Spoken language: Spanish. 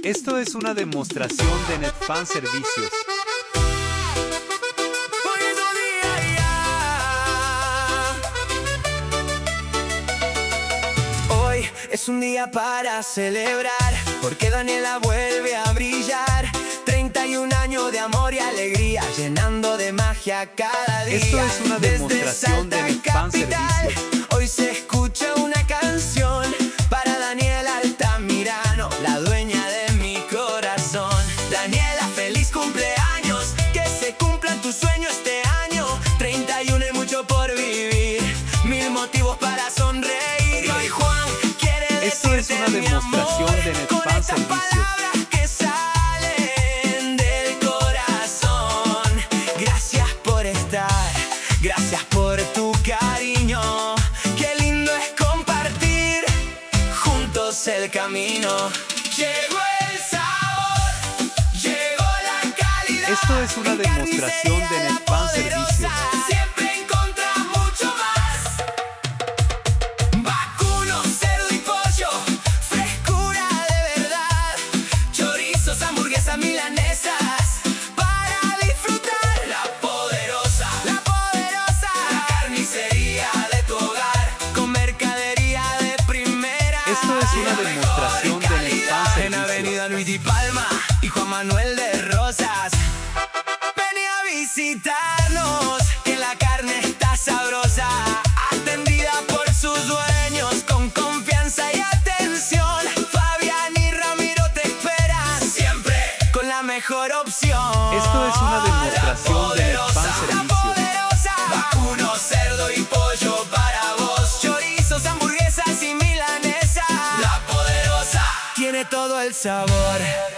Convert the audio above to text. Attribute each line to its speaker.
Speaker 1: Esto es una demostración de Netfan Servicios.
Speaker 2: Hoy es un día para celebrar, porque Daniela vuelve a brillar. 31 años de amor y alegría, llenando de magia cada día.
Speaker 1: Esto es una demostración de Netfan Servicios.
Speaker 2: Hoy se escucha una canción para Daniela Altamirano, la dueña de mi corazón. Daniela, feliz cumpleaños, que se cumplan tus sueños este año. 31 y mucho por vivir, mil motivos para sonreír. Y hoy Juan quiere decirte,
Speaker 1: esto es una demostración de Netfan Servicios.
Speaker 2: Gracias por tu cariño, qué lindo es compartir juntos el camino. Llegó el sabor, llegó la calidad.
Speaker 1: Esto es una demostración de Netfan Servicios.
Speaker 2: Siempre encontrás mucho más. Vacuno, cerdo y pollo, frescura de verdad. Chorizos, hamburguesas, milanesas.
Speaker 1: Esto es una demostración de Netfan Servicios.
Speaker 2: En Avenida Luis Di Palma y Juan Manuel de Rosas. Ven a visitarnos, que la carne está sabrosa, atendida por sus dueños con confianza y atención. Fabián y Ramiro te esperan siempre con la mejor opción.
Speaker 1: Esto es una demostración de Netfan Servicios.
Speaker 2: Vacuno, cerdo y pollo para vos. Chorizos, hamburguesas y milanesas. La Poderosa tiene todo el sabor.